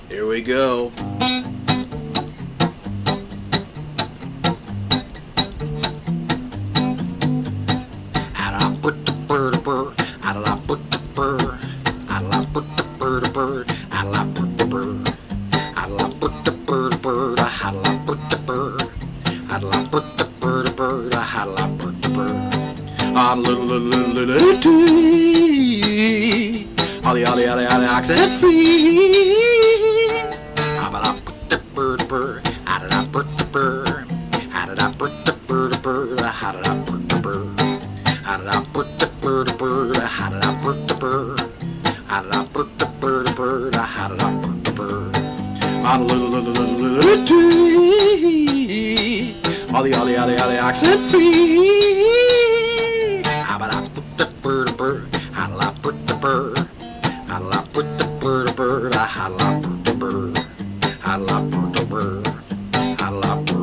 Here we go. I put the bird bird. I put the bird. I put the bird bird. I put the bird. I put the bird bird. I put the bird. I put the bird bird. I put the bird. A little tree. Ollie, ollie, ollie, ollie, oxen free. I put the bird bird. I put the bird. I put the bird bird. I put the bird. I put the bird bird. I put the bird. I put the bird bird. I put the bird. A little tree. Ollie, ollie, ollie, ollie, oxen free. I put the bird bird. I put the bird. I put the bird bird. I put the bird. I put the bird. I put